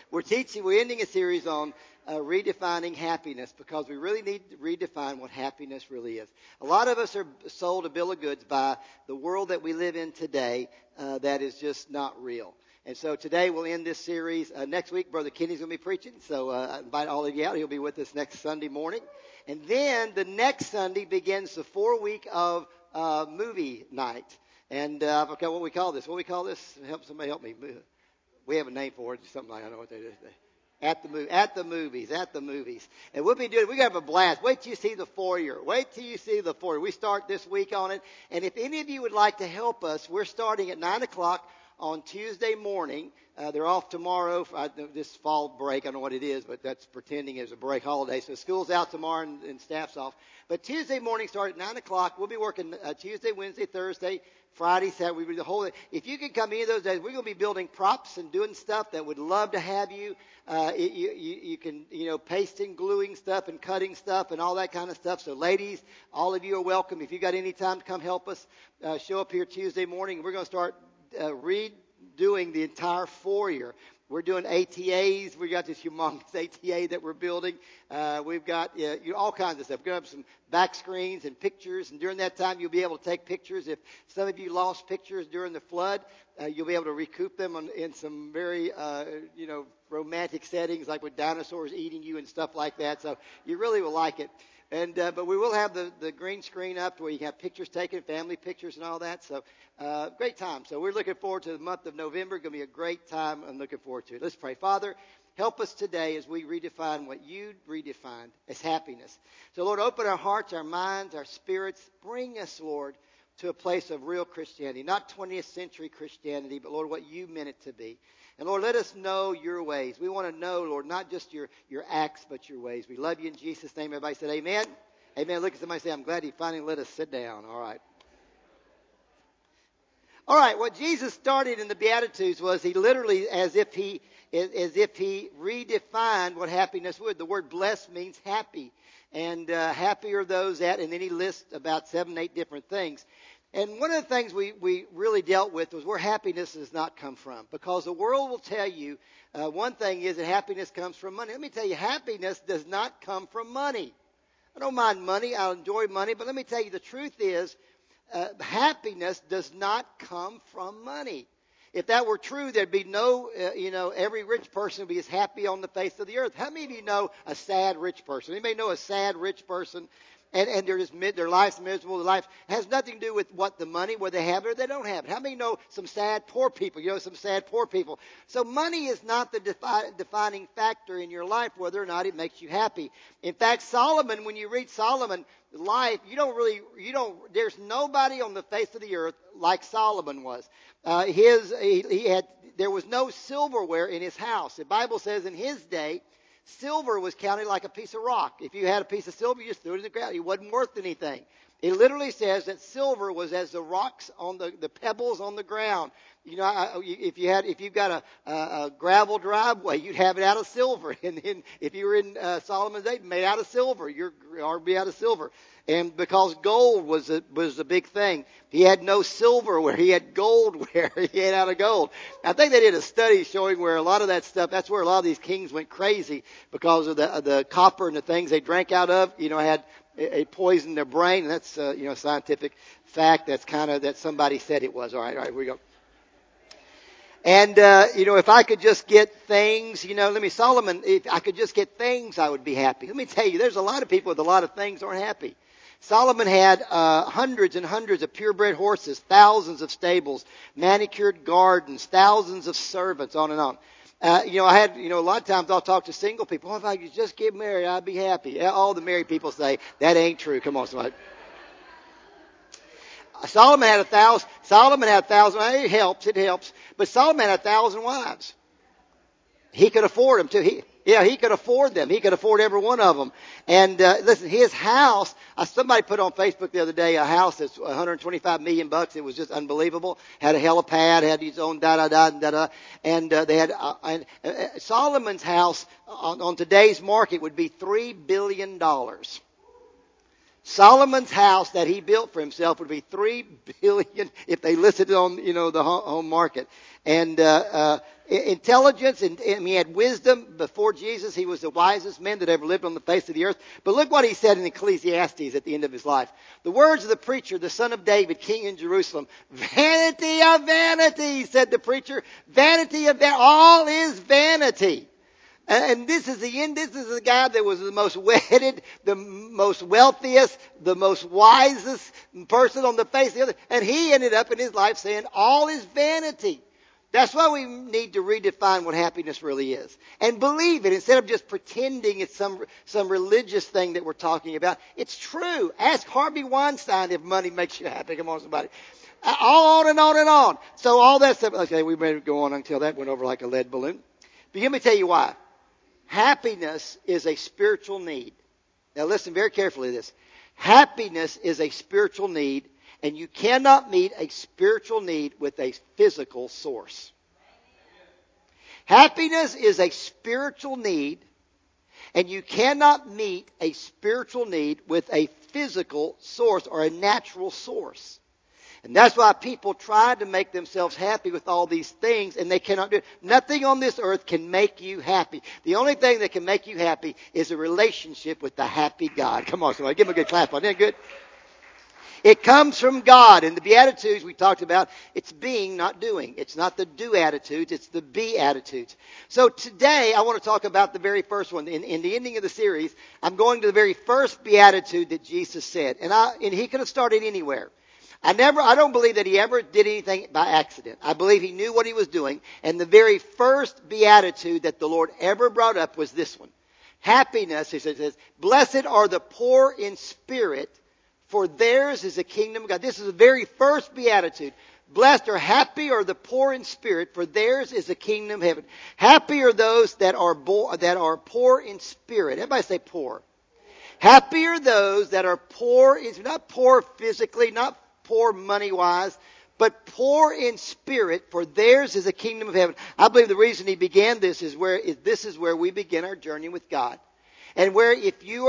We're ending a series on redefining happiness because we really need to redefine what happiness really is. A lot of us are sold a bill of goods by the world that we live in today that is just not real. And so today we'll end this series. Next week, Brother Kenny's going to be preaching, so I invite all of you out. He'll be with us next Sunday morning. And then the next Sunday begins the 4 week of movie night. And I forgot what we call this. What do we call this? Somebody help me. We have a name for it. Something like, I don't know what they do. At the movies. And we're going to have a blast. Wait till you see the foyer. We start this week on it. And if any of you would like to help us, we're starting at 9 o'clock on Tuesday morning. They're off tomorrow for this fall break. I don't know what it is, but that's pretending it's a break holiday. So school's out tomorrow and staff's off. But Tuesday morning start at 9 o'clock. We'll be working Tuesday, Wednesday, Thursday, Friday, Saturday. We do the whole. If you can come any of those days, we're going to be building props and doing stuff that would love to have you. You can, pasting, gluing stuff and cutting stuff and all that kind of stuff. So ladies, all of you are welcome. If you got any time to come help us, show up here Tuesday morning. We're going to start redoing the entire foyer. We're doing ATAs. We got this humongous ATA that we're building. We've got all kinds of stuff. We're going to have some back screens and pictures. And during that time, you'll be able to take pictures. If some of you lost pictures during the flood, you'll be able to recoup them in some very, romantic settings, like with dinosaurs eating you and stuff like that. So you really will like it. And but we will have the green screen up where you can have pictures taken, family pictures and all that. So great time. So we're looking forward to the month of November. It's going to be a great time. I'm looking forward to it. Let's pray. Father, help us today as we redefine what you redefined as happiness. So, Lord, open our hearts, our minds, our spirits. Bring us, Lord, to a place of real Christianity. Not 20th century Christianity, but, Lord, what you meant it to be. And, Lord, let us know your ways. We want to know, Lord, not just your acts, but your ways. We love you in Jesus' name. Everybody said amen. Amen. Look at somebody and say, I'm glad he finally let us sit down. All right. All right. What Jesus started in the Beatitudes was he literally, as if he redefined what happiness would. The word blessed means happy. And happy are those that, and then he lists about 7, 8 different things. And one of the things we really dealt with was where happiness does not come from. Because the world will tell you, one thing is that happiness comes from money. Let me tell you, happiness does not come from money. I don't mind money. I enjoy money. But let me tell you, the truth is, happiness does not come from money. If that were true, there'd be no, every rich person would be as happy on the face of the earth. How many of you know a sad rich person? Anybody know a sad rich person? And their life's miserable. Their life has nothing to do with what the money, whether they have it or they don't have it. How many know some sad poor people? Some sad poor people. So money is not the defining factor in your life, whether or not it makes you happy. In fact, Solomon, when you read Solomon's life, there's nobody on the face of the earth like Solomon was. There was no silverware in his house. The Bible says in his day, silver was counted like a piece of rock. If you had a piece of silver, you just threw it in the ground. It wasn't worth anything. It literally says that silver was as the rocks on the pebbles on the ground. If you've got a gravel driveway, you'd have it out of silver. And then if you were in Solomon's day, made out of silver, your would be out of silver. And because gold was a big thing, he had no silverware. He had goldware. He had out of gold. I think they did a study showing where a lot of that stuff, that's where a lot of these kings went crazy because of the copper and the things they drank out of, had it poisoned their brain. And that's, a scientific fact. That's that somebody said it was. All right, here we go. And, if I could just get things, Solomon, if I could just get things, I would be happy. Let me tell you, there's a lot of people with a lot of things aren't happy. Solomon had hundreds and hundreds of purebred horses, thousands of stables, manicured gardens, thousands of servants, on and on. I had, a lot of times I'll talk to single people. Oh, if I could just get married, I'd be happy. All the married people say, that ain't true. Come on, somebody. Solomon had 1,000. It helps. But Solomon had 1,000 wives. He could afford them too. He could afford them. He could afford every one of them. And listen, his house. Somebody put on Facebook the other day a house that's $125 million. It was just unbelievable. Had a helipad. Had his own da. And they had Solomon's house on today's market would be $3 billion. Solomon's house that he built for himself would be $3 billion if they listed it on, the home market. And, intelligence, and he had wisdom before Jesus. He was the wisest man that ever lived on the face of the earth. But look what he said in Ecclesiastes at the end of his life. The words of the preacher, the son of David, king in Jerusalem. Vanity of vanity, said the preacher. Vanity of vanity. All is vanity. And this is the end. This is the guy that was the most wedded, the most wealthiest, the most wisest person on the face of the earth. And he ended up in his life saying, all is vanity. That's why we need to redefine what happiness really is. And believe it instead of just pretending it's some religious thing that we're talking about. It's true. Ask Harvey Weinstein if money makes you happy. Come on, somebody. On and on and on. So all that stuff. Okay, we better go on until that went over like a lead balloon. But let me tell you why. Happiness is a spiritual need. Now listen very carefully to this. Happiness is a spiritual need. And you cannot meet a spiritual need with a physical source. Happiness is a spiritual need, and you cannot meet a spiritual need with a physical source or a natural source. And that's why people try to make themselves happy with all these things, and they cannot do it. Nothing on this earth can make you happy. The only thing that can make you happy is a relationship with the happy God. Come on, somebody, give him a good clap on that. Good. It comes from God. And the Beatitudes we talked about, it's being, not doing. It's not the do attitudes, it's the be attitudes. So today I want to talk about the very first one. In the ending of the series, I'm going to the very first beatitude that Jesus said. And he could have started anywhere. I don't believe that he ever did anything by accident. I believe he knew what he was doing. And the very first beatitude that the Lord ever brought up was this one. Happiness, he says, blessed are the poor in spirit, for theirs is the kingdom of God. This is the very first beatitude. Blessed or happy are the poor in spirit, for theirs is the kingdom of heaven. Happy are those that are poor in spirit. Everybody say poor. Happy are those that are poor, not poor physically, not poor money-wise, but poor in spirit, for theirs is the kingdom of heaven. I believe the reason he began this is this is where we begin our journey with God. And where if you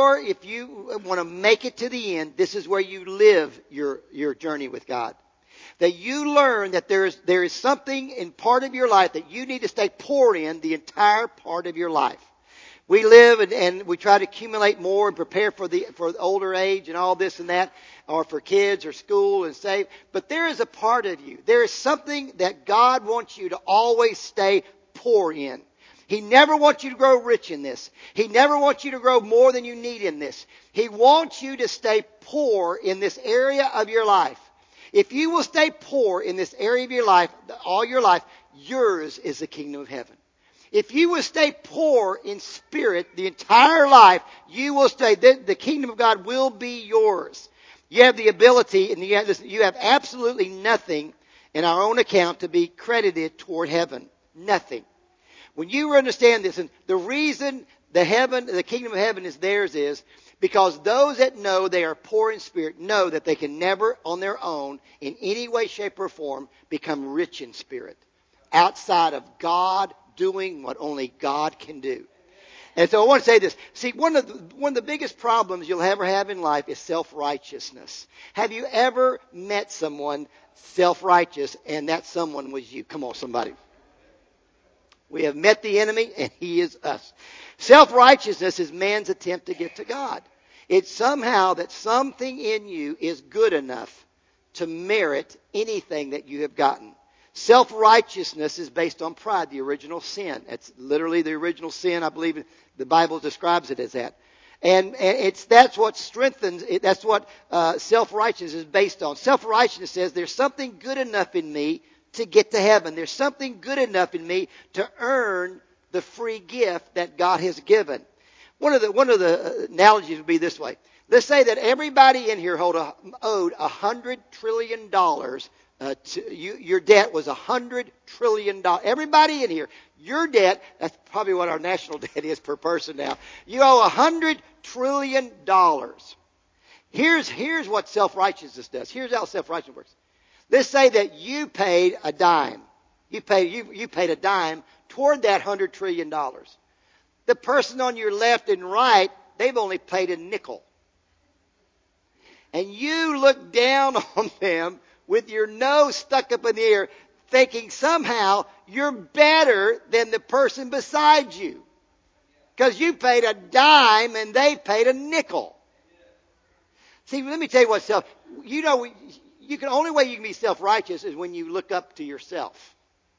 want to make it to the end, this is where you live your journey with God. That you learn that there is something in part of your life that you need to stay poor in the entire part of your life. We live and we try to accumulate more and prepare for the older age and all this and that, or for kids or school and save. But there is a part of you. There is something that God wants you to always stay poor in. He never wants you to grow rich in this. He never wants you to grow more than you need in this. He wants you to stay poor in this area of your life. If you will stay poor in this area of your life, all your life, yours is the kingdom of heaven. If you will stay poor in spirit the entire life, you will stay. The kingdom of God will be yours. You have the ability, and you have absolutely nothing in our own account to be credited toward heaven. Nothing. When you understand this, and the reason the kingdom of heaven is theirs is because those that know they are poor in spirit know that they can never on their own, in any way, shape, or form, become rich in spirit. Outside of God doing what only God can do. And so I want to say this. See, one of the biggest problems you'll ever have in life is self-righteousness. Have you ever met someone self-righteous and that someone was you? Come on, somebody. We have met the enemy, and he is us. Self-righteousness is man's attempt to get to God. It's somehow that something in you is good enough to merit anything that you have gotten. Self-righteousness is based on pride, the original sin. It's literally the original sin. I believe the Bible describes it as that. And that's what strengthens, that's what self-righteousness is based on. Self-righteousness says there's something good enough in me to get to heaven. There's something good enough in me to earn the free gift that God has given. One of the analogies would be this way. Let's say that everybody in here owed $100 trillion. Your debt was $100 trillion. Everybody in here, your debt, that's probably what our national debt is per person now. You owe $100 trillion. Here's what self-righteousness does. Here's how self-righteousness works. Let's say that you paid a dime. You paid a dime toward that $100 trillion. The person on your left and right, they've only paid a nickel. and you look down on them with your nose stuck up in the air, thinking somehow you're better than the person beside you. Because you paid a dime and they paid a nickel. See, let me tell you what only way you can be self-righteous is when you look up to yourself.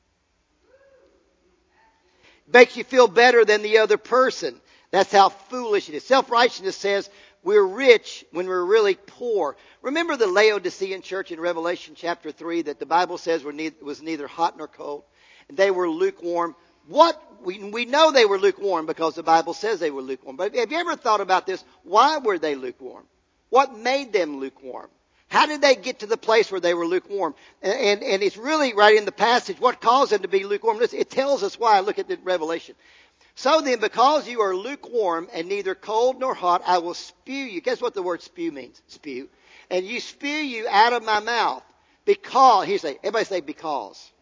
Makes you feel better than the other person. That's how foolish it is. Self-righteousness says we're rich when we're really poor. Remember the Laodicean church in Revelation chapter 3 that the Bible says was neither hot nor cold. And they were lukewarm. We know they were lukewarm because the Bible says they were lukewarm. But have you ever thought about this? Why were they lukewarm? What made them lukewarm? How did they get to the place where they were lukewarm? And it's really right in the passage what caused them to be lukewarm. Listen, it tells us why. Look at the Revelation. So then, because you are lukewarm and neither cold nor hot, I will spew you. Guess what the word spew means? Spew. And you spew you out of my mouth. Because, everybody say because.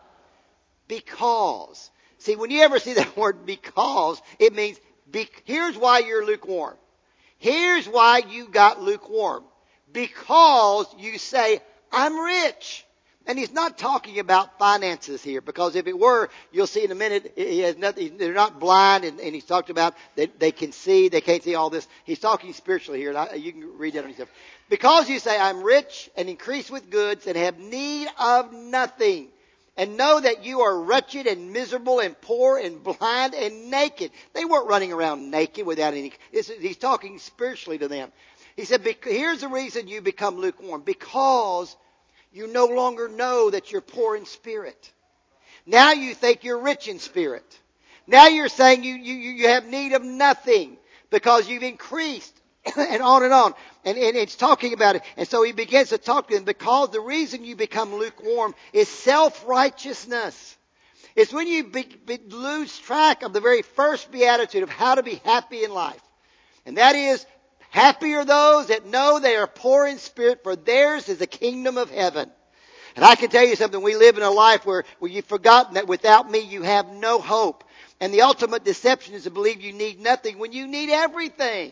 Because. See, when you ever see that word because, it means, here's why you're lukewarm. Here's why you got lukewarm. Because you say, I'm rich. And he's not talking about finances here, because if it were, you'll see in a minute, he has nothing, they're not blind, and he's talked about that they can see, they can't see all this. He's talking spiritually here, and you can read that on yourself. Because you say, I'm rich and increase with goods and have need of nothing, and know that you are wretched and miserable and poor and blind and naked. They weren't running around naked without any, he's talking spiritually to them. He said, here's the reason you become lukewarm. Because you no longer know that you're poor in spirit. Now you think you're rich in spirit. Now you're saying you have need of nothing because you've increased. And on and on. And it's talking about it. And so he begins to talk to them because the reason you become lukewarm is self-righteousness. It's when you lose track of the very first beatitude of how to be happy in life. And that is, happy are those that know they are poor in spirit, for theirs is the kingdom of heaven. And I can tell you something, we live in a life where you've forgotten that without me you have no hope. And the ultimate deception is to believe you need nothing when you need everything.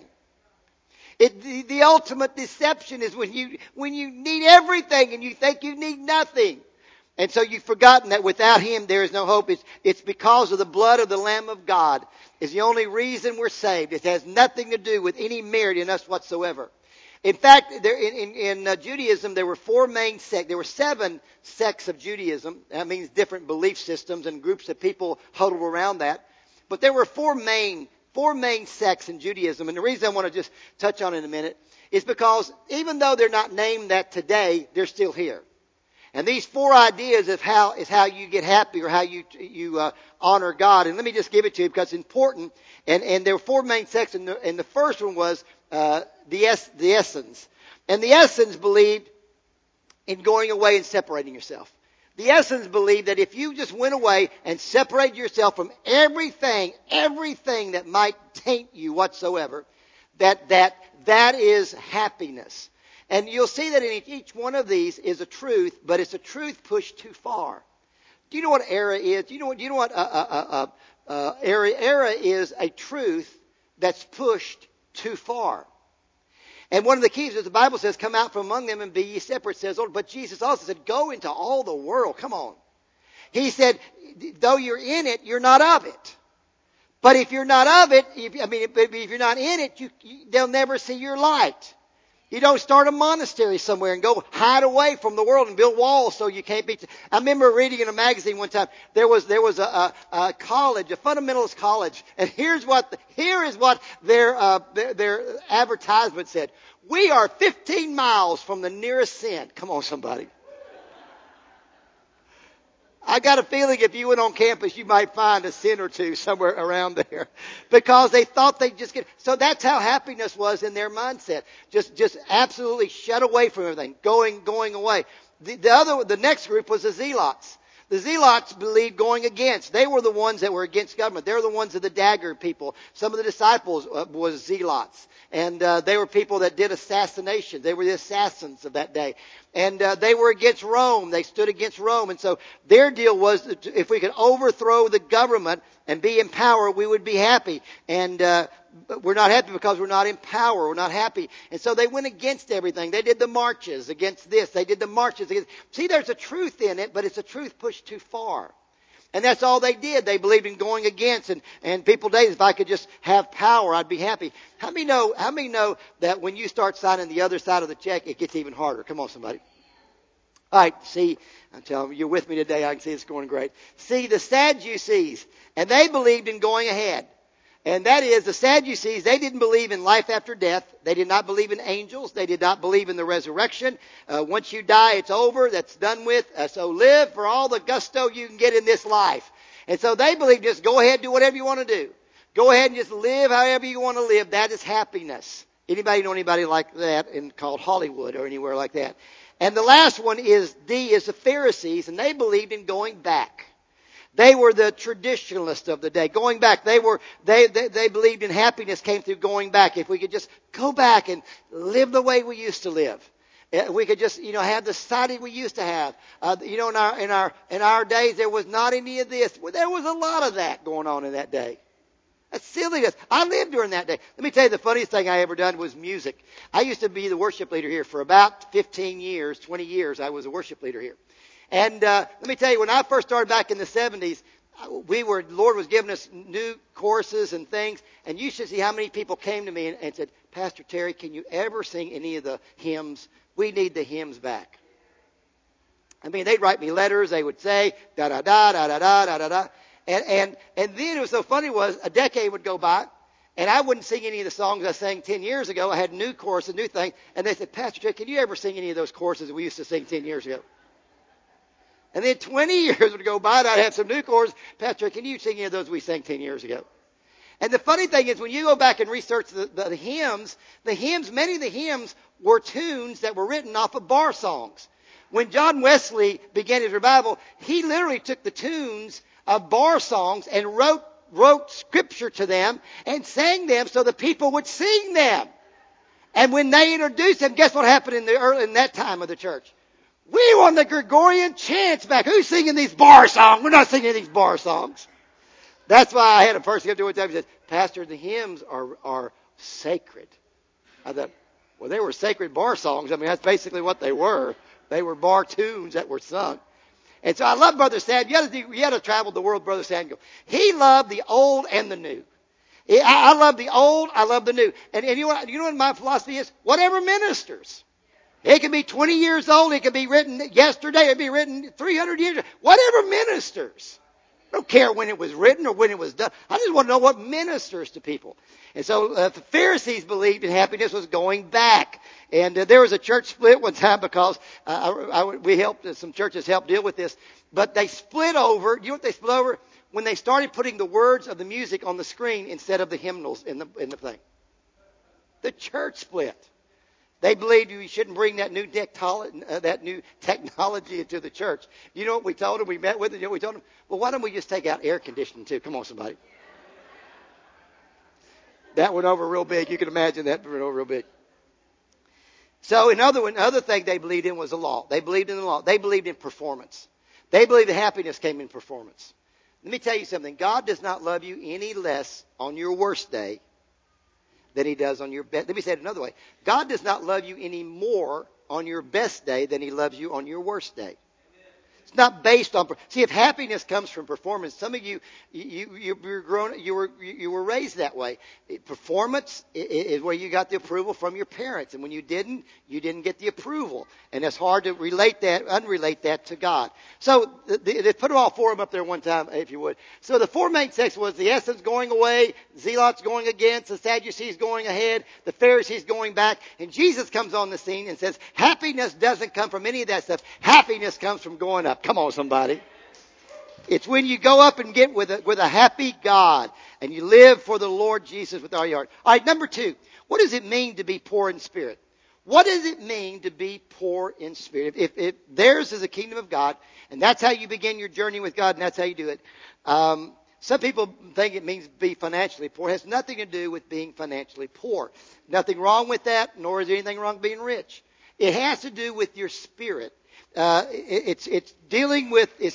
The ultimate deception is when you need everything and you think you need nothing. And so you've forgotten that without Him there is no hope. It's because of the blood of the Lamb of God is the only reason we're saved. It has nothing to do with any merit in us whatsoever. In fact, in Judaism there were four main sects. There were 7 sects of Judaism. That means different belief systems and groups of people huddled around that. But there were four main sects in Judaism. And the reason I want to just touch on it in a minute is because even though they're not named that today, they're still here. And these 4 ideas of how you get happy or how you honor God. And let me just give it to you because it's important. And there were 4 main sects. And the first one was the Essenes. And the Essenes believed in going away and separating yourself. The Essenes believed that if you just went away and separated yourself from everything that might taint you whatsoever, that is happiness. And you'll see that in each one of these is a truth, but it's a truth pushed too far. Do you know what error is? Do you know what error is? A truth that's pushed too far. And one of the keys is the Bible says, come out from among them and be ye separate, says Lord. But Jesus also said, go into all the world. Come on. He said, though you're in it, you're not of it. But if you're not of it, if you're not in it, they'll never see your light. You don't start a monastery somewhere and go hide away from the world and build walls so you can't be. I remember reading in a magazine one time there was a college, a fundamentalist college, and here is what their advertisement said: we are 15 miles from the nearest sin. Come on, somebody. I got a feeling if you went on campus, you might find a sin or two somewhere around there, because they thought they'd just get. So that's how happiness was in their mindset. Just absolutely shut away from everything, going away. The next group was the Zealots. The Zealots believed going against. They were the ones that were against government. They were the ones of the dagger people. Some of the disciples was Zealots. And they were people that did assassination. They were the assassins of that day. And they were against Rome. They stood against Rome. And so their deal was that if we could overthrow the government, and be in power, we would be happy. And but we're not happy because we're not in power. We're not happy. And so they went against everything. They did the marches against this. They did the marches against. See, there's a truth in it, but it's a truth pushed too far. And that's all they did. They believed in going against. And people today, if I could just have power, I'd be happy. How many know that when you start signing the other side of the check, it gets even harder? Come on, somebody. All right, see, I'm telling you, you're with me today. I can see it's going great. See, the Sadducees, and they believed in going ahead. And that is, the Sadducees, they didn't believe in life after death. They did not believe in angels. They did not believe in the resurrection. Once you die, it's over. That's done with. So live for all the gusto you can get in this life. And so they believe just go ahead, do whatever you want to do. Go ahead and just live however you want to live. That is happiness. Anybody know anybody like that called Hollywood or anywhere like that? And the last one is the Pharisees, and they believed in going back. They were the traditionalists of the day. Going back, they believed in happiness came through going back. If we could just go back and live the way we used to live. We could just, have the society we used to have. In our days, there was not any of this. Well, there was a lot of that going on in that day. That's silliness. I lived during that day. Let me tell you, the funniest thing I ever done was music. I used to be the worship leader here for about 15 years, 20 years. I was a worship leader here. And let me tell you, when I first started back in the 70s, Lord was giving us new courses and things. And you should see how many people came to me and said, Pastor Terry, can you ever sing any of the hymns? We need the hymns back. I mean, they'd write me letters. They would say, da-da-da, da-da-da, da-da-da. And then it was so funny was a decade would go by, and I wouldn't sing any of the songs I sang 10 years ago. I had new courses, new things. And they said, Pastor Terry, can you ever sing any of those courses that we used to sing 10 years ago? And then 20 years would go by, and I'd have some new courses. Pastor, can you sing any of those we sang 10 years ago? And the funny thing is, when you go back and research the hymns, many of the hymns were tunes that were written off of bar songs. When John Wesley began his revival, he literally took the tunes of bar songs and wrote scripture to them and sang them so the people would sing them. And when they introduced them, guess what happened in that time of the church? We want the Gregorian chants back. Who's singing these bar songs? We're not singing these bar songs. That's why I had a person come to me one time and said, Pastor, the hymns are sacred. I thought, well, they were sacred bar songs. I mean, that's basically what they were. They were bar tunes that were sung. And so I love Brother Samuel. You had to travel the world, Brother Samuel. He loved the old and the new. I love the old. I love the new. And you know what my philosophy is? Whatever ministers. It can be 20 years old. It can be written yesterday. It can be written 300 years ago. Whatever ministers. I don't care when it was written or when it was done. I just want to know what ministers to people. And so the Pharisees believed in happiness was going back. And there was a church split one time because some churches helped deal with this. But they split over. You know what they split over? When they started putting the words of the music on the screen instead of the hymnals in the thing. The church split. They believed we shouldn't bring that new technology into the church. You know what we told them? We met with them. You know what we told them? Well, why don't we just take out air conditioning too? Come on, somebody. That went over real big. You can imagine that went over real big. So another thing they believed in was the law. They believed in the law. They believed in performance. They believed that happiness came in performance. Let me tell you something. God does not love you any less on your worst day than he does on your best. Let me say it another way. God does not love you any more on your best day than he loves you on your worst day. It's not based on. See, if happiness comes from performance, some of you were raised that way. Performance is where you got the approval from your parents, and when you didn't get the approval, and it's hard to unrelate that to God. So they put all four of them up there one time, if you would. So the four main sects was the essence going away, Zealots going against, the Sadducees going ahead, the Pharisees going back, and Jesus comes on the scene and says, happiness doesn't come from any of that stuff. Happiness comes from going up. Come on, somebody. It's when you go up and get with a happy God and you live for the Lord Jesus with all your heart. All right, number 2. What does it mean to be poor in spirit? What does it mean to be poor in spirit? If theirs is the kingdom of God, and that's how you begin your journey with God, and that's how you do it. Some people think it means be financially poor. It has nothing to do with being financially poor. Nothing wrong with that, nor is there anything wrong being rich. It has to do with your spirit. It's dealing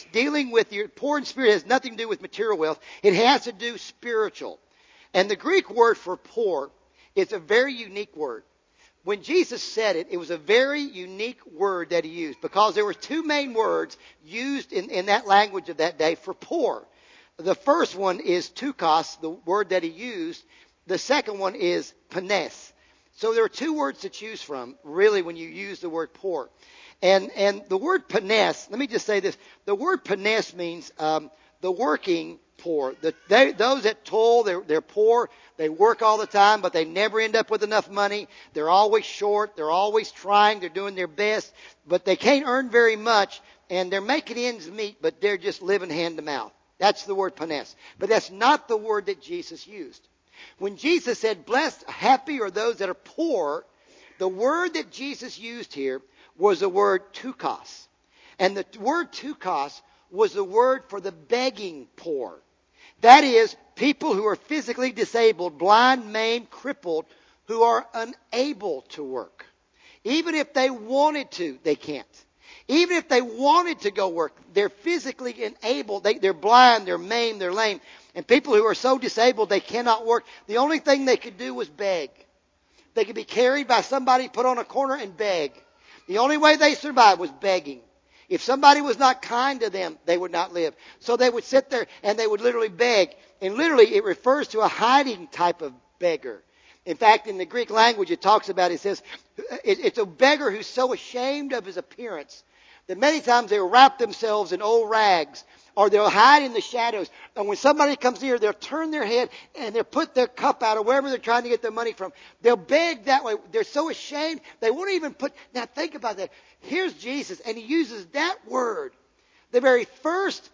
with your poor in spirit. It has nothing to do with material wealth. It has to do spiritual. And the Greek word for poor is a very unique word. When Jesus said it, it was a very unique word that he used, because there were two main words used in that language of that day for poor. The first one is tukos, the word that he used. The second one is panes. So there are two words to choose from, really, when you use the word poor. And the word panes, let me just say this. The word panes means the working poor. Those that toil, they're poor. They work all the time, but they never end up with enough money. They're always short. They're always trying. They're doing their best, but they can't earn very much, and they're making ends meet, but they're just living hand to mouth. That's the word panes. But that's not the word that Jesus used. When Jesus said, blessed, happy are those that are poor, the word that Jesus used here was the word tukos. And the word tukos was the word for the begging poor. That is, people who are physically disabled, blind, maimed, crippled, who are unable to work. Even if they wanted to, they can't. Even if they wanted to go work, they're physically unable. They're blind, they're maimed, they're lame. And people who are so disabled they cannot work, the only thing they could do was beg. They could be carried by somebody, put on a corner, and beg. The only way they survived was begging. If somebody was not kind to them, they would not live. So they would sit there and they would literally beg. And literally it refers to a hiding type of beggar. In fact, in the Greek language it talks about, it says, it's a beggar who's so ashamed of his appearance that many times they'll wrap themselves in old rags, or they'll hide in the shadows. And when somebody comes near, they'll turn their head and they'll put their cup out, or wherever they're trying to get their money from. They'll beg that way. They're so ashamed, they won't even put... Now think about that. Here's Jesus, and he uses that word, the very first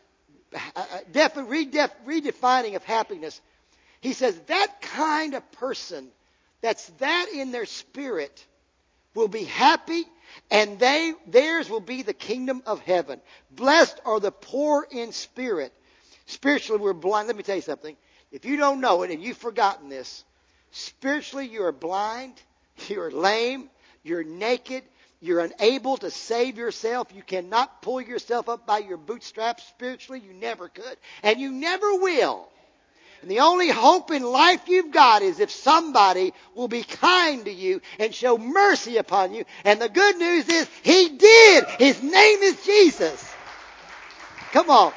redefining of happiness. He says that kind of person, that's that in their spirit, will be happy, and theirs will be the kingdom of heaven. Blessed are the poor in spirit. Spiritually, we're blind. Let me tell you something. If you don't know it and you've forgotten this, spiritually you are blind, you're lame, you're naked, you're unable to save yourself. You cannot pull yourself up by your bootstraps spiritually. You never could, and you never will. And the only hope in life you've got is if somebody will be kind to you and show mercy upon you. And the good news is he did. His name is Jesus. Come on.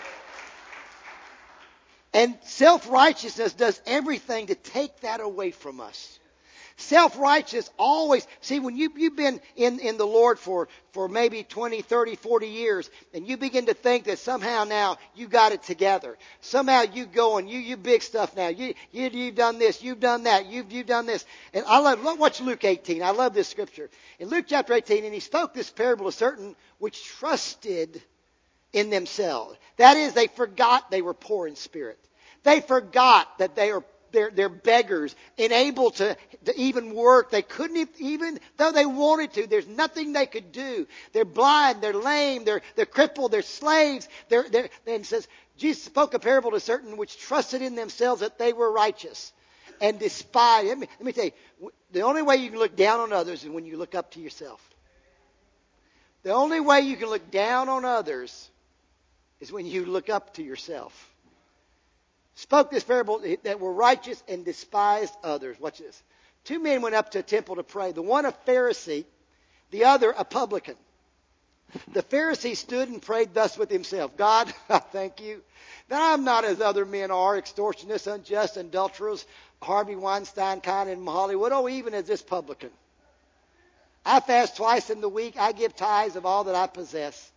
And self-righteousness does everything to take that away from us. Self-righteous always, see, when you've been in the Lord for maybe 20, 30, 40 years, and you begin to think that somehow now you got it together. Somehow you go and you big stuff now. You've done this, you've done that, you've done this. And watch Luke 18. I love this scripture. In Luke chapter 18, and he spoke this parable to certain which trusted in themselves. That is, they forgot they were poor in spirit. They forgot that they're beggars, unable to even work. They couldn't even, though they wanted to, there's nothing they could do. They're blind, they're lame, they're crippled, they're slaves. And it says, Jesus spoke a parable to certain which trusted in themselves that they were righteous and despised. Let me tell you, the only way you can look down on others is when you look up to yourself. The only way you can look down on others is when you look up to yourself. Spoke this parable that were righteous and despised others. Watch this. Two men went up to a temple to pray. The one a Pharisee, the other a publican. The Pharisee stood and prayed thus with himself. God, I thank you that I'm not as other men are, extortionists, unjust, adulterers, Harvey Weinstein kind in Hollywood, or even as this publican. I fast twice in the week. I give tithes of all that I possess.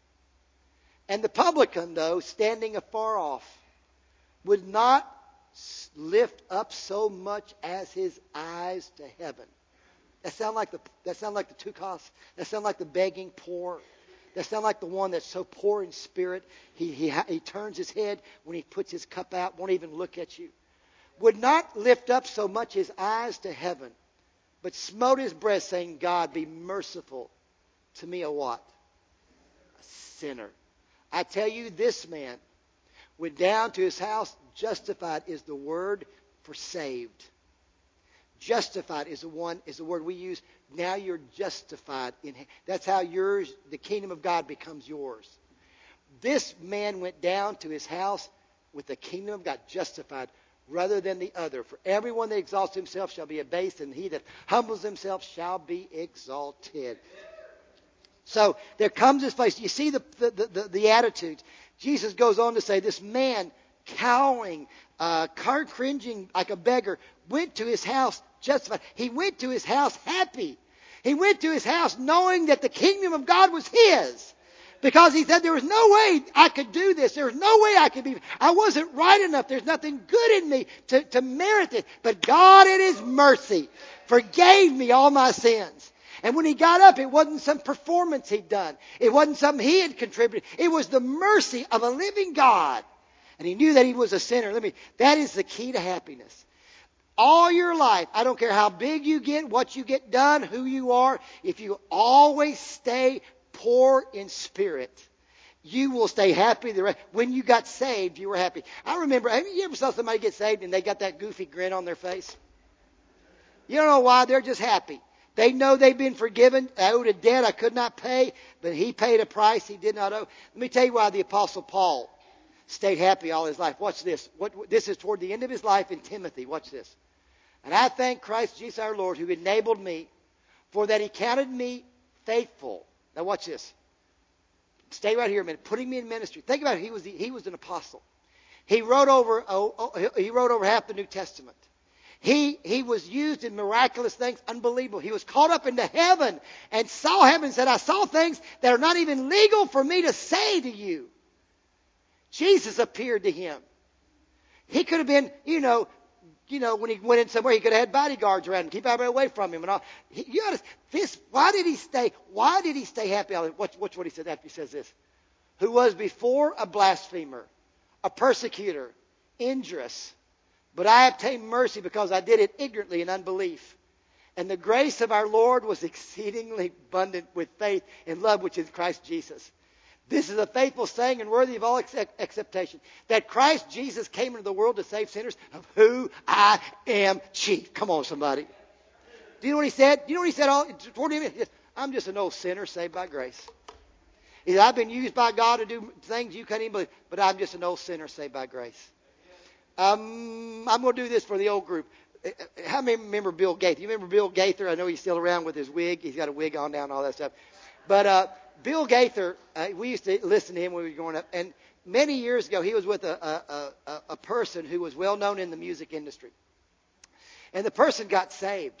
And the publican, though, standing afar off, would not lift up so much as his eyes to heaven. That sound like the tukos. That sound like the begging poor. That sound like the one that's so poor in spirit. He turns his head when he puts his cup out, won't even look at you. Would not lift up so much his eyes to heaven, but smote his breast, saying, God, be merciful to me, a what? A sinner. I tell you, this man went down to his house. Justified is the word for saved. Justified is the word we use. Now you're justified. That's how the kingdom of God becomes yours. This man went down to his house with the kingdom of God justified rather than the other. For everyone that exalts himself shall be abased, and he that humbles himself shall be exalted. So there comes this place. You see the attitudes. Jesus goes on to say, this man cowering, cringing like a beggar, went to his house justified. He went to his house happy. He went to his house knowing that the kingdom of God was his. Because he said there was no way I could do this. There was no way I wasn't right enough. There's nothing good in me to merit it. But God in His mercy forgave me all my sins. And when he got up, it wasn't some performance he'd done. It wasn't something he had contributed. It was the mercy of a living God. And he knew that he was a sinner. That is the key to happiness. All your life, I don't care how big you get, what you get done, who you are, if you always stay poor in spirit, you will stay happy. When you got saved, you were happy. I remember, have you ever saw somebody get saved and they got that goofy grin on their face? You don't know why. They're just happy. They know they've been forgiven. I owed a debt I could not pay, but he paid a price he did not owe. Let me tell you why the Apostle Paul stayed happy all his life. Watch this. This is toward the end of his life in Timothy. Watch this. And I thank Christ Jesus our Lord, who enabled me, for that he counted me faithful. Now watch this. Stay right here a minute. Putting me in ministry. Think about it. He was an apostle. He wrote over half the New Testament. He was used in miraculous things, unbelievable. He was caught up into heaven and saw heaven and said, I saw things that are not even legal for me to say to you. Jesus appeared to him. He could have been, when he went in somewhere, he could have had bodyguards around him, keep everybody away from him and all. Why did he stay happy? Watch what he said after he says this. Who was before a blasphemer, a persecutor, injurious. But I obtained mercy because I did it ignorantly in unbelief. And the grace of our Lord was exceedingly abundant with faith and love which is Christ Jesus. This is a faithful saying and worthy of all acceptation, that Christ Jesus came into the world to save sinners, of who I am chief. Come on, somebody. Do you know what he said? Do you know what he said toward him? I'm just an old sinner saved by grace. He said, I've been used by God to do things you can't even believe, but I'm just an old sinner saved by grace. I'm going to do this for the old group. How many remember Bill Gaither? You remember Bill Gaither? I know he's still around with his wig. He's got a wig on now and all that stuff. But Bill Gaither, we used to listen to him when we were growing up. And many years ago, he was with a person who was well known in the music industry. And the person got saved,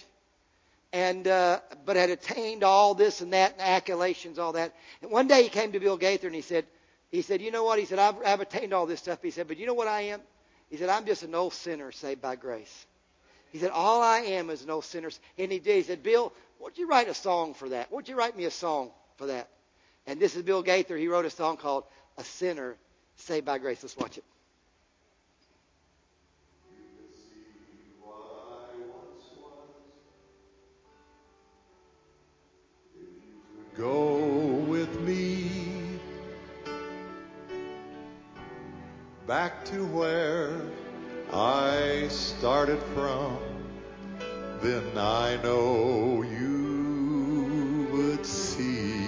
but had attained all this and that, and accolations, all that. And one day he came to Bill Gaither and he said, you know what? He said, I've attained all this stuff. He said, but you know what I am? He said, I'm just an old sinner saved by grace. He said, all I am is an old sinner. And he did. He said, Bill, won't you write a song for that? Won't you write me a song for that? And this is Bill Gaither. He wrote a song called A Sinner Saved by Grace. Let's watch it. Go with me back to where I started from, then I know you would see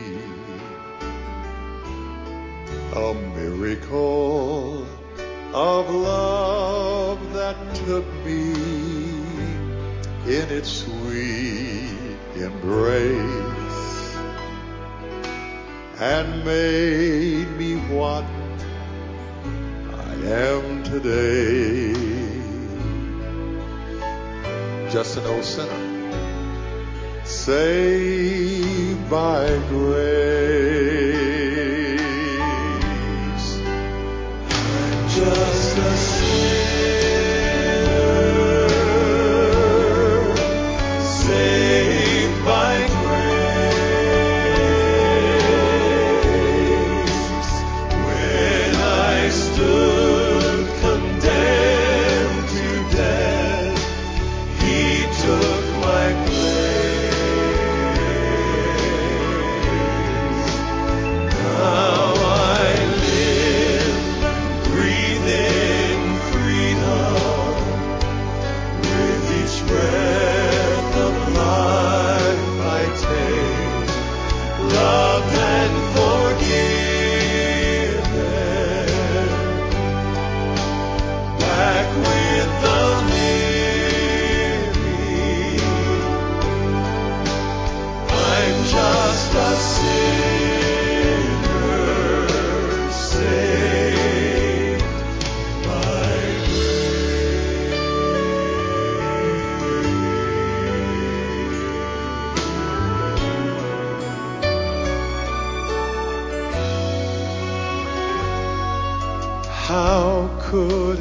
a miracle of love that took me in its sweet embrace and made me what I am today. Just an old sinner saved by grace. Just a sinner saved by grace. When I stood condemned to death, He took my place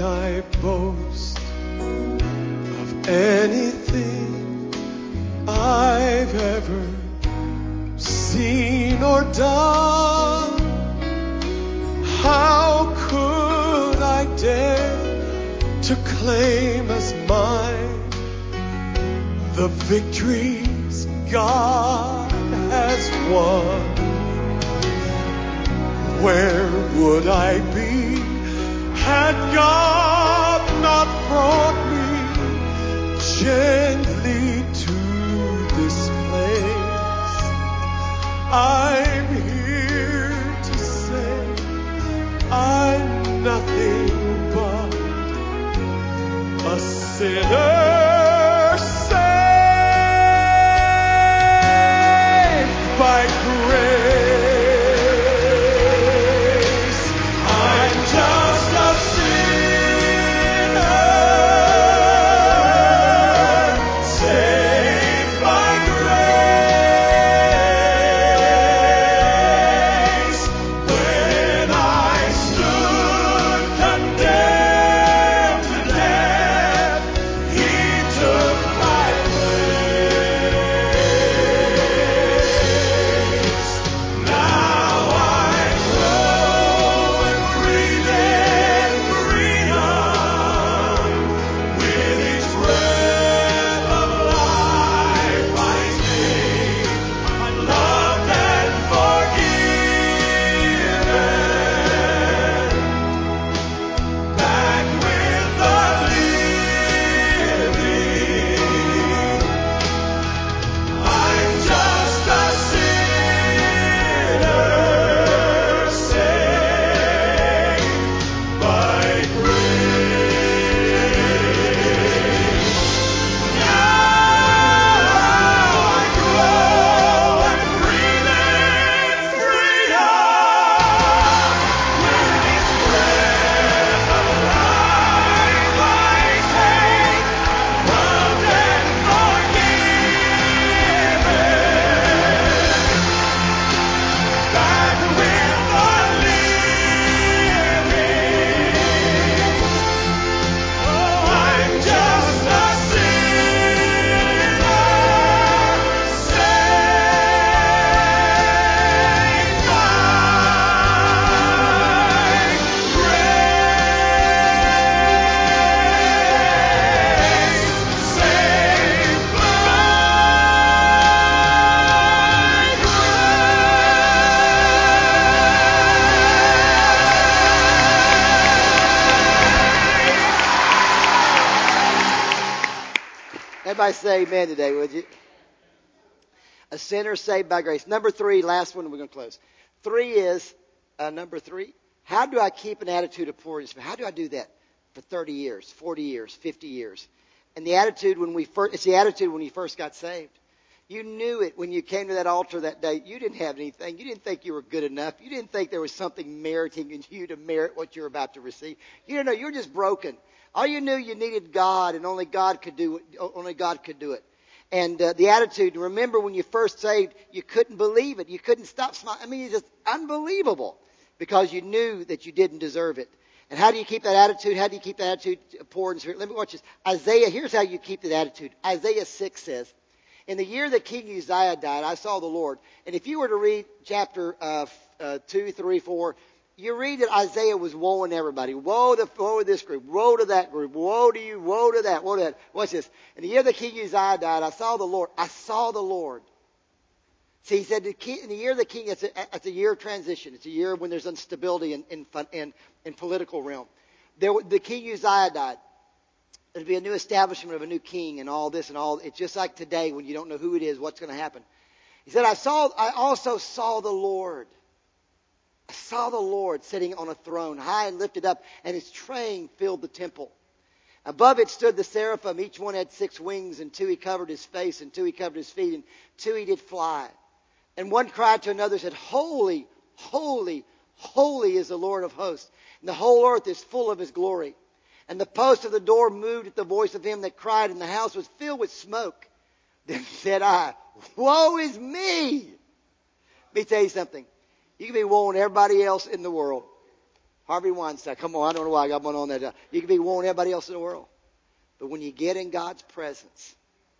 I boast of anything I've ever seen or done, how could I dare to claim as mine the victories God has won? Where would I be had God not brought me gently to this place? I'm here to say I'm nothing but a sinner saved by grace. I'm just a sinner saved by grace. When I stood condemned to death, He took my place. Now I grow and breathe in freedom. With each breath of life I take, I'm loved and forgiven. Back with the living. I'm just a sinner saved by grace. Now I grow and breathe in freedom. With each breath of life I take, loved and forgiven. Back with the living. I'm just a sinner saved by grace. Saved by Everybody say amen today, would you? A sinner saved by grace. Number 3, last one, and we're going to close. 3 is, number 3, how do I keep an attitude of poor and despair? How do I do that for 30 years, 40 years, 50 years? And the attitude it's the attitude when you first got saved. You knew it when you came to that altar that day. You didn't have anything. You didn't think you were good enough. You didn't think there was something meriting in you to merit what you're about to receive. You didn't know. You were just broken. All you knew, you needed God, and only God could do it. Only God could do it. And the attitude, remember when you first saved, you couldn't believe it. You couldn't stop smiling. I mean, it's just unbelievable because you knew that you didn't deserve it. And how do you keep that attitude? How do you keep that attitude poor and spirit? Let me watch this. Isaiah, here's how you keep that attitude. Isaiah 6 says, in the year that King Uzziah died, I saw the Lord. And if you were to read chapter 2, 3, 4, you read that Isaiah was woeing everybody. Woe to this group. Woe to that group. Woe to you. Woe to that. Woe to that. Watch this. In the year that King Uzziah died, I saw the Lord. I saw the Lord. See, he said, in the year of the king, it's a year of transition. It's a year when there's instability in political realm. The King Uzziah died. There'll be a new establishment of a new king and all this and all. It's just like today when you don't know who it is, what's going to happen. He said, I also saw the Lord. I saw the Lord sitting on a throne, high and lifted up, and his train filled the temple. Above it stood the seraphim. Each one had 6 wings, and 2 he covered his face, and 2 he covered his feet, and 2 he did fly. And one cried to another, said, Holy, holy, holy is the Lord of hosts, and the whole earth is full of his glory. And the post of the door moved at the voice of him that cried, and the house was filled with smoke. Then said I, Woe is me! Let me tell you something. You can be woeing everybody else in the world. Harvey Weinstein. Come on, I don't know why I got one on that. You can be wanting everybody else in the world. But when you get in God's presence,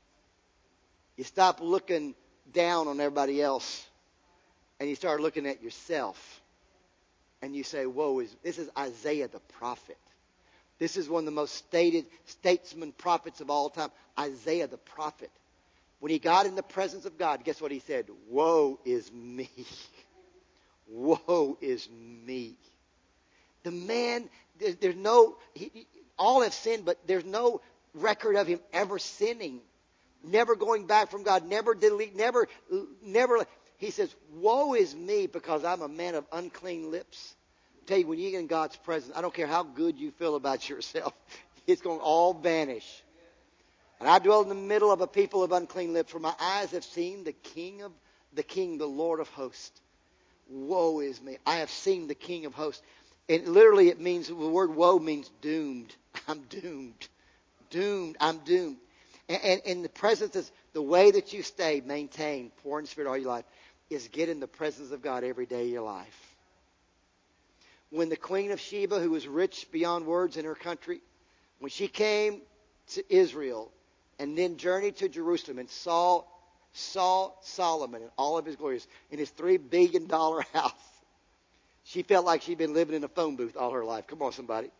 you stop looking down on everybody else and you start looking at yourself. And you say, whoa, this is Isaiah the prophet. This is one of the most stated statesman prophets of all time. Isaiah the prophet. When he got in the presence of God, guess what he said? Woe is me. Woe is me. The man, there's no, all have sinned, but there's no record of him ever sinning. Never going back from God. Never delete, never. He says, woe is me because I'm a man of unclean lips. I tell you, when you get in God's presence, I don't care how good you feel about yourself. It's going to all vanish. And I dwell in the middle of a people of unclean lips, for my eyes have seen the King, the Lord of hosts. Woe is me. I have seen the King of hosts. And literally it means, the word woe means doomed. I'm doomed. Doomed. I'm doomed. And in the presence is the way that you stay, maintain, pour in the Spirit all your life, is get in the presence of God every day of your life. When the Queen of Sheba, who was rich beyond words in her country, when she came to Israel and then journeyed to Jerusalem and saw Solomon in all of his glories in his $3 billion house, she felt like she'd been living in a phone booth all her life. Come on, somebody.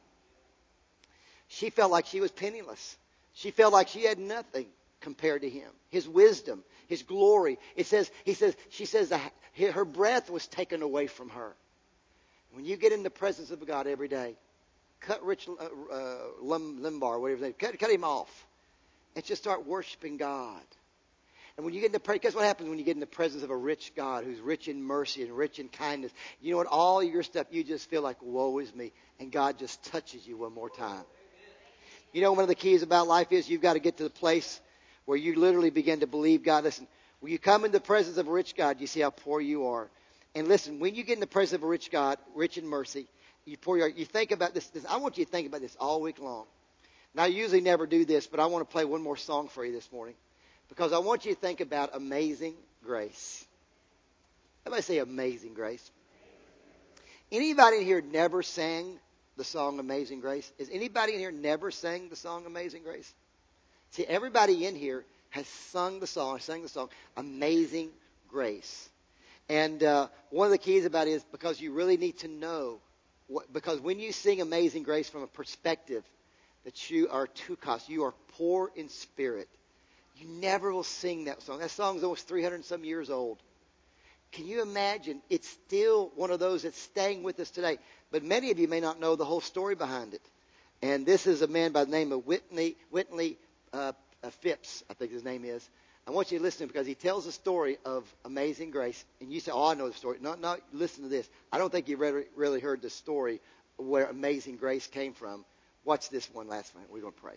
She felt like she was penniless. She felt like she had nothing compared to him. His wisdom, his glory. She says her breath was taken away from her. When you get in the presence of God every day, cut Rich Limbaugh, whatever his name, cut him off, and just start worshiping God. And when you get in the presence, guess what happens when you get in the presence of a rich God who's rich in mercy and rich in kindness? You know what? All your stuff, you just feel like, woe is me. And God just touches you one more time. You know, one of the keys about life is you've got to get to the place where you literally begin to believe God. Listen, when you come in the presence of a rich God, you see how poor you are. And listen, when you get in the presence of a rich God, rich in mercy, you think about this. I want you to think about this all week long. Now, I usually never do this, but I want to play one more song for you this morning. Because I want you to think about Amazing Grace. Everybody say Amazing Grace. Anybody in here never sang the song Amazing Grace? Is anybody in here never sang the song Amazing Grace? See, everybody in here has sang the song Amazing Grace. And one of the keys about it is because you really need to know. Because when you sing Amazing Grace from a perspective that you are tukos, you are poor in spirit, you never will sing that song. That song's almost 300 and some years old. Can you imagine? It's still one of those that's staying with us today. But many of you may not know the whole story behind it. And this is a man by the name of Whitney Phipps, I think his name is. I want you to listen because he tells the story of Amazing Grace. And you say, oh, I know the story. No, listen to this. I don't think you really heard the story of where Amazing Grace came from. Watch this one last night. We're going to pray.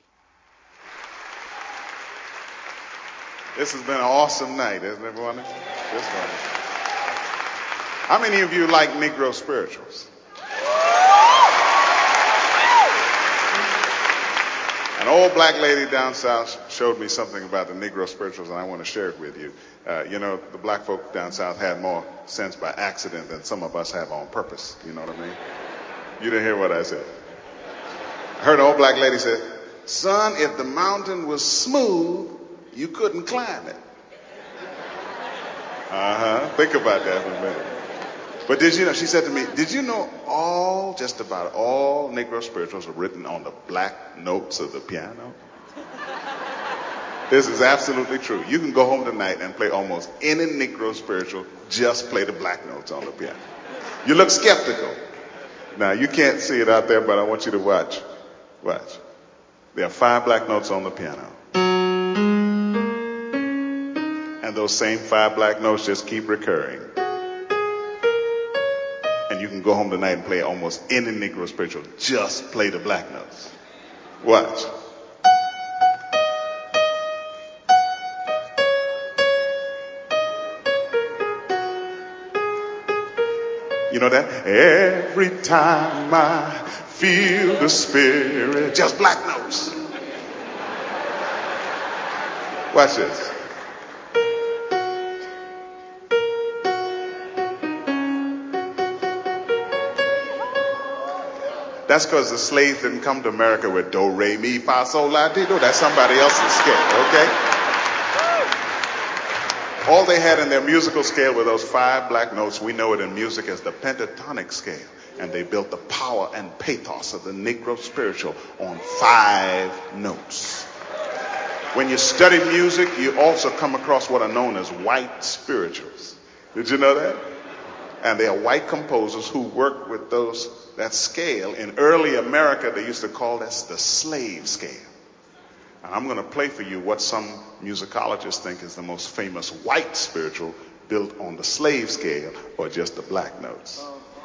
This has been an awesome night, isn't it, everyone? This one. How many of you like Negro spirituals? An old black lady down south showed me something about the Negro spirituals, and I want to share it with you. The black folk down south had more sense by accident than some of us have on purpose. You know what I mean? You didn't hear what I said. I heard an old black lady say, son, if the mountain was smooth, you couldn't climb it. Think about that for a minute. But did you know, she said to me, did you know just about all Negro spirituals are written on the black notes of the piano? This is absolutely true. You can go home tonight and play almost any Negro spiritual, just play the black notes on the piano. You look skeptical. Now, you can't see it out there, but I want you to watch. Watch. There are 5 black notes on the piano. And those same 5 black notes just keep recurring. And you can go home tonight and play almost any Negro spiritual. Just play the black notes. Watch. You know that? Every time I feel the Spirit. Just black notes. Watch this. That's because the slaves didn't come to America with do, re, mi, fa, sol, la, ti, do. That's somebody else's scale, okay? All they had in their musical scale were those 5 black notes. We know it in music as the pentatonic scale. And they built the power and pathos of the Negro spiritual on 5 notes. When you study music, you also come across what are known as white spirituals. Did you know that? And they are white composers who work with that scale. In early America, they used to call this the slave scale. And I'm going to play for you what some musicologists think is the most famous white spiritual built on the slave scale or just the black notes.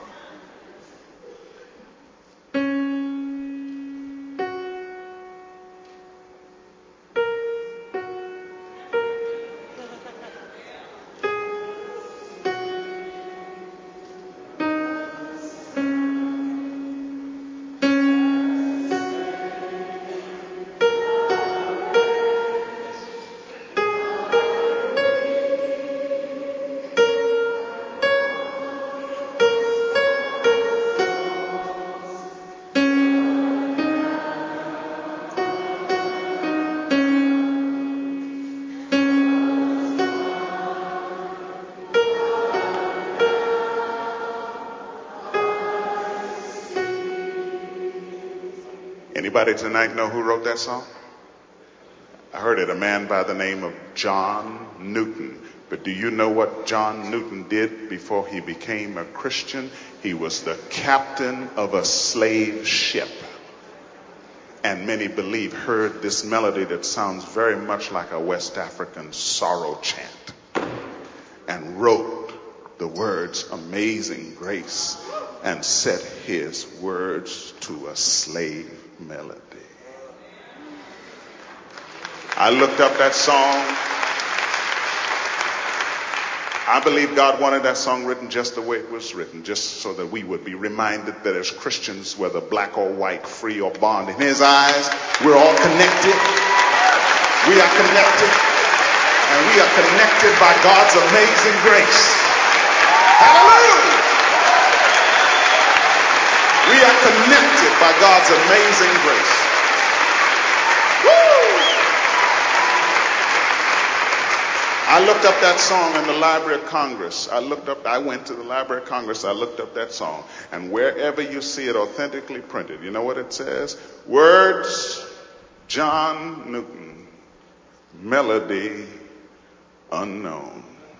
Anybody tonight know who wrote that song? I heard it, a man by the name of John Newton. But do you know what John Newton did before he became a Christian? He was the captain of a slave ship. And many believe heard this melody that sounds very much like a West African sorrow chant and wrote the words Amazing Grace and set his words to a slave melody. I looked up that song. I believe God wanted that song written just the way it was written, just so that we would be reminded that as Christians, whether black or white, free or bond, in his eyes, we're all connected. We are connected. And we are connected by God's amazing grace. Hallelujah! We are connected by God's amazing grace. Woo! I looked up that song in the Library of Congress. I went to the Library of Congress. I looked up that song. And wherever you see it authentically printed, you know what it says? Words, John Newton. Melody, unknown.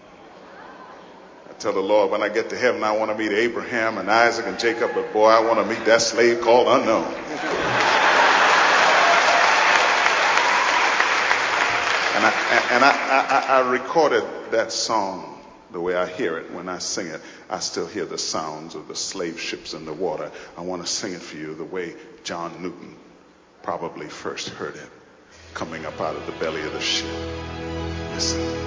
I tell the Lord, when I get to heaven, I want to meet Abraham and Isaac and Jacob, but boy, I want to meet that slave called unknown. And I recorded that song the way I hear it. When I sing it, I still hear the sounds of the slave ships in the water. I want to sing it for you the way John Newton probably first heard it, coming up out of the belly of the ship. Listen.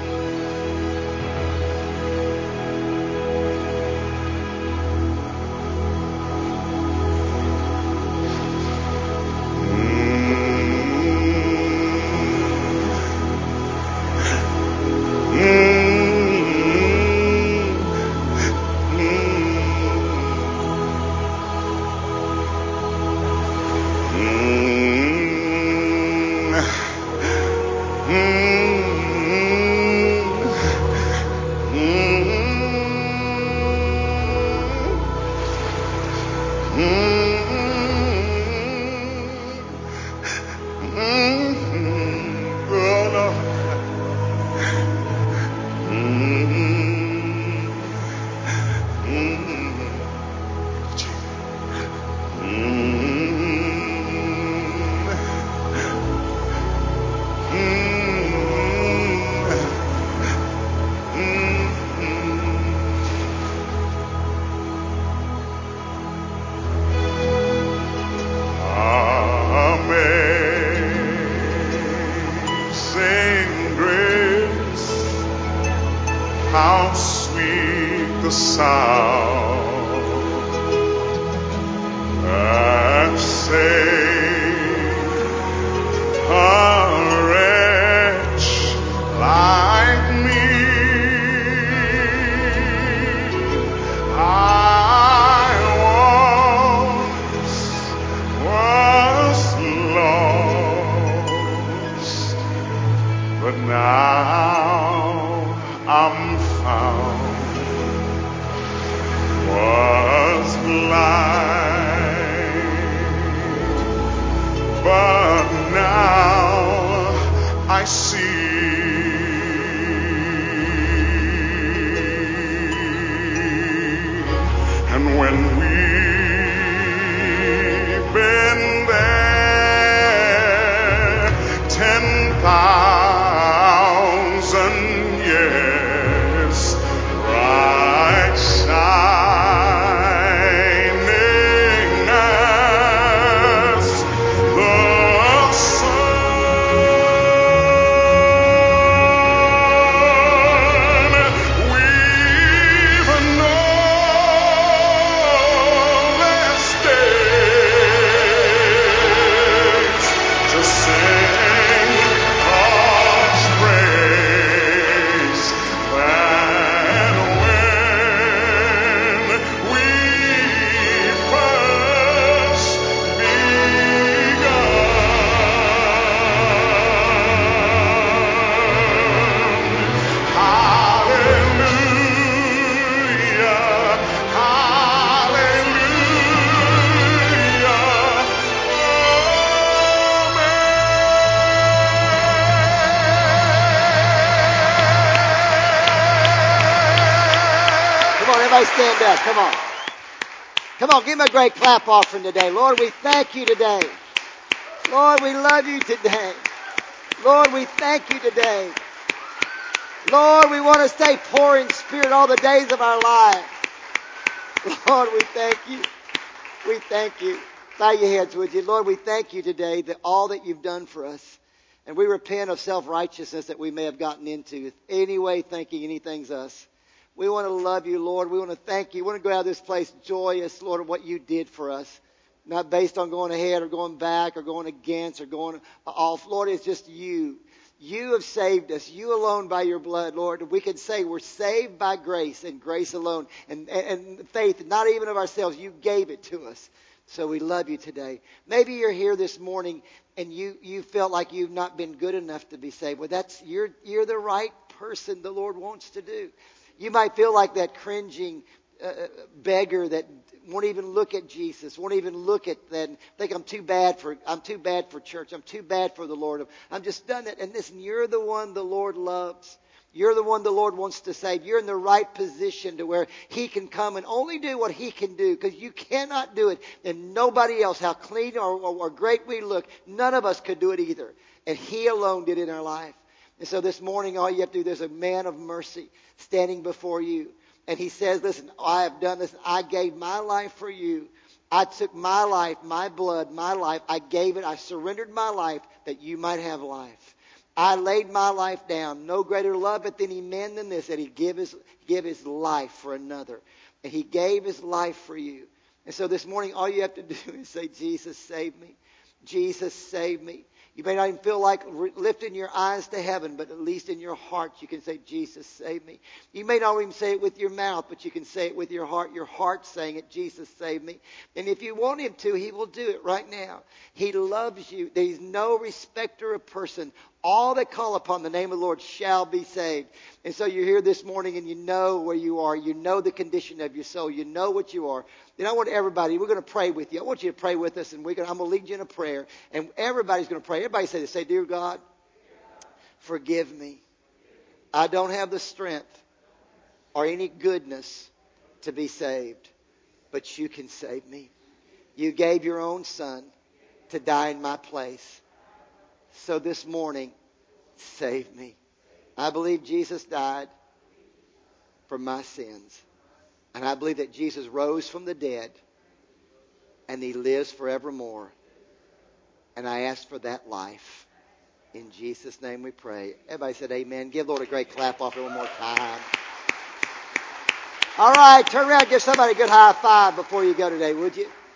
How sweet the sound that saved a wretch like me. I once but now I'm found. Was blind, but now I see. And when we've been there 10,000 years, bright shining as the sun, we've known less days to sing God's praise than when we first begun. Hallelujah, Come on, everybody stand up. Come on. Come on, give him a great clap offering today. Lord, we thank you today. Lord, we love you today. Lord, we thank you today. Lord, we want to stay poor in spirit all the days of our life. Lord, we thank you. We thank you. Bow your heads, would you? Lord, we thank you today that all that you've done for us. And we repent of self-righteousness that we may have gotten into. Anyway, thinking anything's us. We want to love you, Lord. We want to thank you. We want to go out of this place joyous, Lord, of what you did for us. Not based on going ahead or going back or going against or going off. Lord, it's just you. You have saved us. You alone by your blood, Lord. We can say we're saved by grace and grace alone. And faith, not even of ourselves. You gave it to us. So we love you today. Maybe you're here this morning and you felt like you've not been good enough to be saved. Well, you're the right person the Lord wants to do. You might feel like that cringing beggar that won't even look at Jesus, won't even look at that, and think I'm too bad for church, I'm too bad for the Lord. I'm just done it. And listen, you're the one the Lord loves. You're the one the Lord wants to save. You're in the right position to where He can come and only do what He can do, because you cannot do it. And nobody else, how clean or great we look, none of us could do it either. And He alone did it in our life. And so this morning, all you have to do, there's a man of mercy standing before you. And He says, listen, I have done this. I gave my life for you. I took my life, my blood, my life. I gave it. I surrendered my life that you might have life. I laid my life down. No greater love but any man than this, that He give his life for another. And He gave His life for you. And so this morning, all you have to do is say, Jesus, save me. Jesus, save me. You may not even feel like lifting your eyes to heaven, but at least in your heart you can say, Jesus, save me. You may not even say it with your mouth, but you can say it with your heart saying it, Jesus, save me. And if you want Him to, He will do it right now. He loves you. There's no respecter of person. All that call upon the name of the Lord shall be saved. And so you're here this morning and you know where you are. You know the condition of your soul. You know what you are. Then I want everybody, we're going to pray with you. I want you to pray with us, and I'm going to lead you in a prayer. And everybody's going to pray. Everybody say this. Say, dear God, forgive me. I don't have the strength or any goodness to be saved, but you can save me. You gave your own Son to die in my place. So this morning, save me. I believe Jesus died for my sins. And I believe that Jesus rose from the dead and He lives forevermore. And I ask for that life. In Jesus' name we pray. Everybody said amen. Give the Lord a great clap off one more time. All right, turn around, give somebody a good high five before you go today, would you?